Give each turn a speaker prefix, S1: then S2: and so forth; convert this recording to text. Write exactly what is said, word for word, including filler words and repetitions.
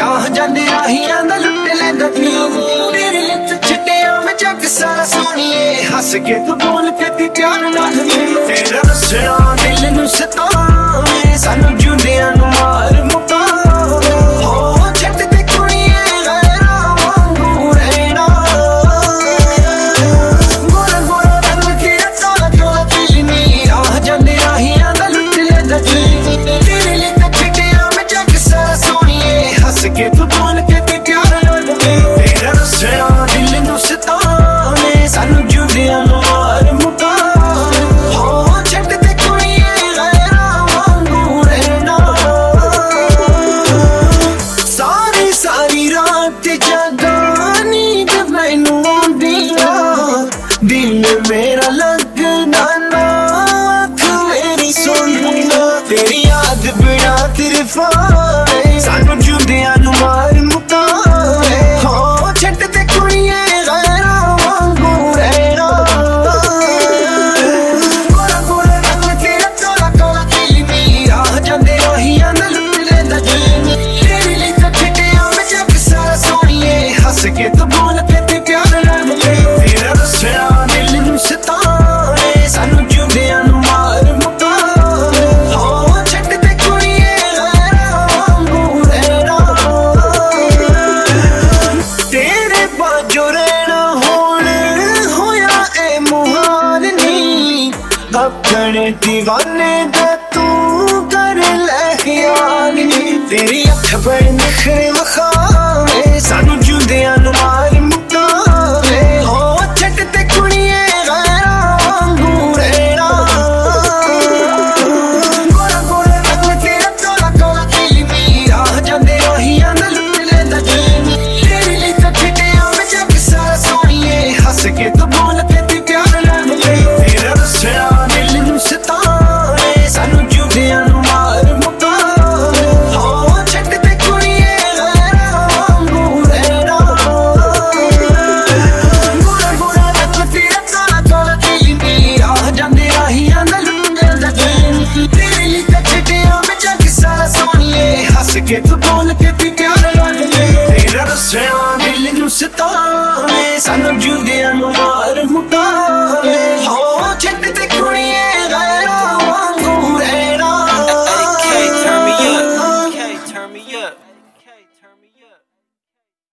S1: ਰਾਹ ਜਾਂਦੇ ਰਾਹੀਆਂ ਦਾ ਲੁੱਟ ਲੈਂਦਾ ਤੂੰ ਤੇਰੇ ਲਿੱਤ ਛਿੱਟਿਆਂ ਵਿੱਚ ਜੱਗ ਸਾਰਾ ਸੋਹਣੀਏ ਹੱਸ ਕੇ ਤੂੰ ਬੋਲ ਕੇ ਤੇ ਪਿਆਰ ਨਾਲ ਮੈਨੂੰ ਤੇਰਾ ਰਸਣਾ ਦਿਲ ਨੂੰ ਸਤਾਵੇ ਸਾਨੂੰ ਜਿਉਂਦਿਆਂ ਨੂੰ ਮਾਰ ਮੁਕਾਵੇ ਹੋ ਛੱਡ ਤੇ ਕੁੜੀਏ ਗੈਰਾਂ ਵਾਂਗੂ ਰਹਿਣਾ ਗੋਰਾ ਗੋਰਾ ਰੰਗ ਤੇਰਾ ਕਾਲਾ ਕਾਲਾ ਫਿਲਮੀ ਰਾਹ ਜਾਂਦੇ ਰਾਹੀਆਂ ਦਾ ਲੁੱਟ ਲੈਂਦਾ ਤੂੰ ਤੇਰੇ ਲਿੱਤ ਛਿੱਟਿਆਂ ਵਿੱਚ ਜੱਗ ਸਾਰਾ ਸੋਹਣੀਏ ਹੱਸ ਕੇ ਤੂੰ ਬੋਲ ਕੇ ਤੇ ਪਿਆਰ ਨਾਲ ਮੈਨੂੰ ਤੇਰਾ ਰਸਣਾ ਦਿਲ ਨੂੰ ਸਤਾਵੇ ਸਾਨੂੰ ਜਿਉਂਦਿਆਂ ਨੂੰ ਮਾਰ ਮੁਕਾਵੇ ਹੋ ਛੱਡ ਤੇ ਕੁੜੀਏ ਗੈਰਾਂ ਵਾਂਗੂ ਰਹਿਣਾ ਸਾਰੀ ਸਾਰੀ ਰਾਤ ਜਾਗਾਂ ਨੀਂਦ ਮੈਨੂੰ ਆਉਂਦੀ ਨਾ ਦਿਲ ਮੇਰਾ ਲੱਗਦਾ ਨਾ ਅੱਖ ਮੇਰੀ ਸੁਣਦੀ ਨਾ ਤੇਰੀ ਯਾਦ ਬਿਨਾ ਤਰਫਾਵੇ ਸਾਨੂੰ ਜਿਉਂਦਿਆਂ ਨੂੰ ਮਾਰ ਮੁਕਾਵੇ ਹੋ ਛੱਡ ਤੇ ਕੁੜੀਏ ਗੈਰਾਂ ਵਾਂਗੂ ਰਹਿਣਾ ਗੋਰਾ ਗੋਰਾ ਰੰਗ ਤੇਰਾ ਕਾਲਾ ਕਾਲਾ ਫਿਲਮੀ ਰਾਹ ਜਾਂਦੇ ਰਾਹੀਆਂ ਦਾ ਲੁੱਟ ਲੈਂਦਾ ਦਿਲ ਤੇਰੇ ਲਈ ਤਾਂ ਛਿੱਟਿਆਂ ਵਿੱਚ ਜੱਗ ਸਾਰਾ ਸੋਹਣੀਏ ਹੱਸ ਕੇ ਤੂੰ ਬੋਲ ਕੇ ਤੇ ਪਿਆਰ ਨਾਲ ਮਿਲੇ ਤੇਰਾ ਰਸਣਾ ਦਿਲ ਨੂੰ ਸਤਾਵੇ ਸਾਨੂੰ ਜਿਉਂਦਿਆਂ ਨੂੰ ਮਾਰ ਮੁਕਾਵੇ ਹੋ ਛੱਡ ਤੇ ਕੁੜੀਏ ਗੈਰਾਂ ਵਾਂਗੂ ਰਹਿਣਾ ਤੇਰੇ ਬਾਝੋਂ ਰਹਿਣਾ ਹੁਣ ਹੋਇਆ ਏ ਮੁਹਾਲ ਨੀ ਆਪਣੇ ਦੀਵਾਨੇ ਦਾ ਤੂੰ ਕਰ ਲੈ ਖਿਆਲ ਨੀ ਤੇਰੀ ਅੱਖ ਬੜੀ ਨਖਰੇ